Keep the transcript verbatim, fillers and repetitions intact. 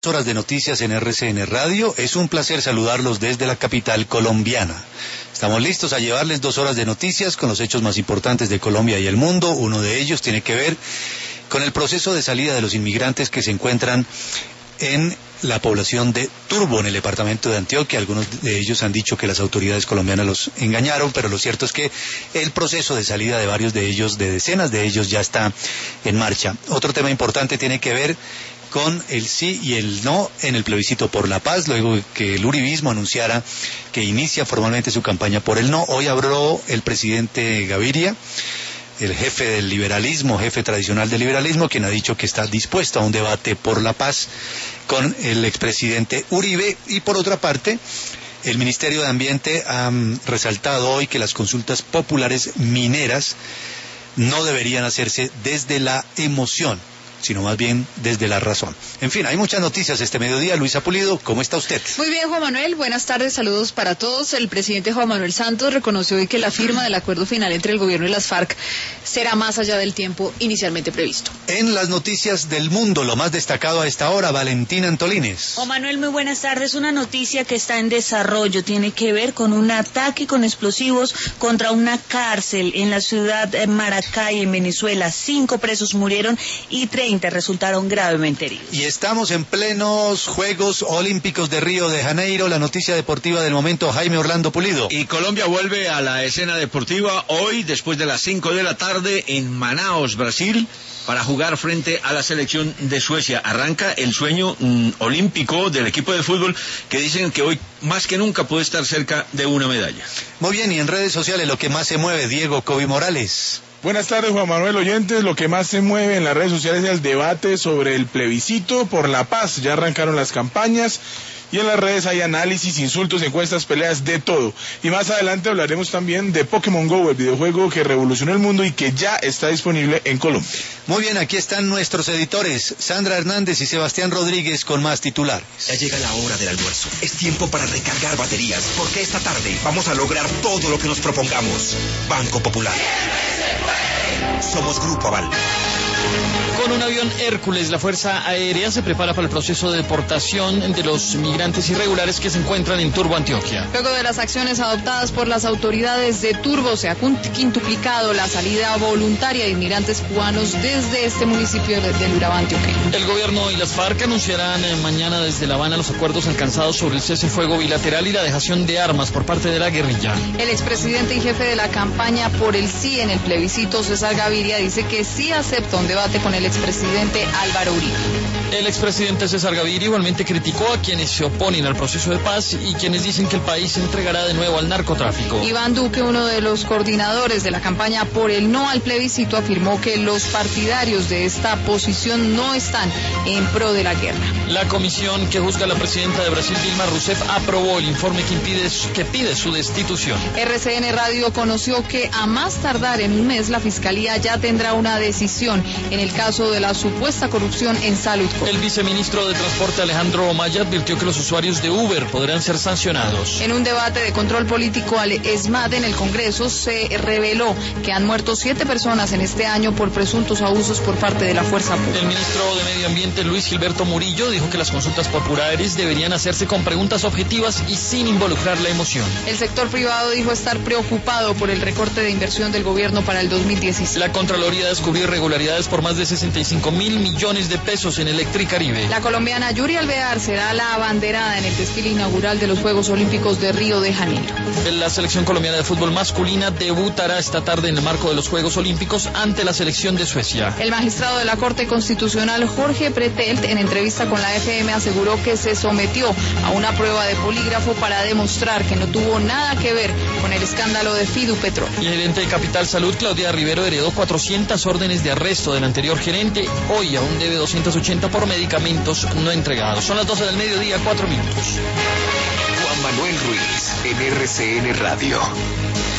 Horas de noticias en R C N Radio. Es un placer saludarlos desde la capital colombiana. Estamos listos a llevarles dos horas de noticias con los hechos más importantes de Colombia y el mundo. Uno de ellos tiene que ver con el proceso de salida de los inmigrantes que se encuentran en la población de Turbo, en el departamento de Antioquia. Algunos de ellos han dicho que las autoridades colombianas los engañaron, pero lo cierto es que el proceso de salida de varios de ellos, de decenas de ellos, ya está en marcha. Otro tema importante tiene que ver con el sí y el no en el plebiscito por la paz, luego que el uribismo anunciara que inicia formalmente su campaña por el no. Hoy habló el presidente Gaviria, el jefe del liberalismo, jefe tradicional del liberalismo, quien ha dicho que está dispuesto a un debate por la paz con el expresidente Uribe. Y por otra parte, el Ministerio de Ambiente ha um, resaltado hoy que las consultas populares mineras no deberían hacerse desde la emoción, sino más bien desde la razón. En fin, hay muchas noticias este mediodía. Luisa Pulido, ¿cómo está usted? Muy bien, Juan Manuel, buenas tardes, saludos para todos. El presidente Juan Manuel Santos reconoció hoy que la firma del acuerdo final entre el gobierno y las FARC será más allá del tiempo inicialmente previsto. En las noticias del mundo, lo más destacado a esta hora, Valentina Antolines. Juan Manuel, muy buenas tardes. Una noticia que está en desarrollo tiene que ver con un ataque con explosivos contra una cárcel en la ciudad de Maracay, en Venezuela. Cinco presos murieron y treinta resultaron gravemente heridos. Y estamos en plenos Juegos Olímpicos de Río de Janeiro. La noticia deportiva del momento, Jaime Orlando Pulido. Y Colombia vuelve a la escena deportiva hoy, después de las cinco de la tarde, en Manaos, Brasil, para jugar frente a la selección de Suecia. Arranca el sueño mm, olímpico del equipo de fútbol, que dicen que hoy más que nunca puede estar cerca de una medalla. Muy bien, y en redes sociales lo que más se mueve, Diego Coby Morales. Buenas tardes, Juan Manuel, oyentes. Lo que más se mueve en las redes sociales es el debate sobre el plebiscito por la paz. Ya arrancaron las campañas y en las redes hay análisis, insultos, encuestas, peleas, de todo. Y más adelante hablaremos también de Pokémon Go, el videojuego que revolucionó el mundo y que ya está disponible en Colombia. Muy bien, aquí están nuestros editores, Sandra Hernández y Sebastián Rodríguez, con más titulares. Ya llega la hora del almuerzo. Es tiempo para recargar baterías, porque esta tarde vamos a lograr todo lo que nos propongamos. Banco Popular. Somos Grupo Aval. Con un avión Hércules, la Fuerza Aérea se prepara para el proceso de deportación de los migrantes irregulares que se encuentran en Turbo, Antioquia. Luego de las acciones adoptadas por las autoridades de Turbo, se ha quintuplicado la salida voluntaria de inmigrantes cubanos desde este municipio del Urabá antioqueño. El gobierno y las FARC anunciarán mañana desde La Habana los acuerdos alcanzados sobre el cese fuego bilateral y la dejación de armas por parte de la guerrilla. El expresidente y jefe de la campaña por el sí en el plebiscito, César Gaviria, dice que sí acepta un debate con el expresidente Álvaro Uribe. El expresidente César Gaviria igualmente criticó a quienes se oponen al proceso de paz y quienes dicen que el país se entregará de nuevo al narcotráfico. Iván Duque, uno de los coordinadores de la campaña por el no al plebiscito, afirmó que los partidarios de esta posición no están en pro de la guerra. La comisión que juzga a la presidenta de Brasil, Dilma Rousseff, aprobó el informe que, impide, que pide su destitución. R C N Radio conoció que a más tardar en un mes la Fiscalía ya tendrá una decisión en el caso de la supuesta corrupción en Salud. El viceministro de Transporte, Alejandro Maya, advirtió que los usuarios de Uber podrán ser sancionados. En un debate de control político al ESMAD en el Congreso se reveló que han muerto siete personas en este año por presuntos abusos por parte de la fuerza pública. El ministro de Medio Ambiente, Luis Gilberto Murillo, dijo que las consultas populares deberían hacerse con preguntas objetivas y sin involucrar la emoción. El sector privado dijo estar preocupado por el recorte de inversión del gobierno para el dos mil dieciséis. La Contraloría descubrió irregularidades por más de sesenta y cinco mil millones de pesos en Electricaribe. La colombiana Yuri Alvear será la abanderada en el desfile inaugural de los Juegos Olímpicos de Río de Janeiro. La selección colombiana de fútbol masculina debutará esta tarde en el marco de los Juegos Olímpicos ante la selección de Suecia. El magistrado de la Corte Constitucional, Jorge Pretelt, en entrevista con la F M aseguró que se sometió a una prueba de polígrafo para demostrar que no tuvo nada que ver con el escándalo de Fidupetrol. Y el gerente de Capital Salud, Claudia Rivero, heredó cuatrocientas órdenes de arresto del anterior gerente. Hoy aún debe doscientos ochenta por medicamentos no entregados. Son las doce del mediodía, cuatro minutos. Juan Manuel Ruiz, en R C N Radio.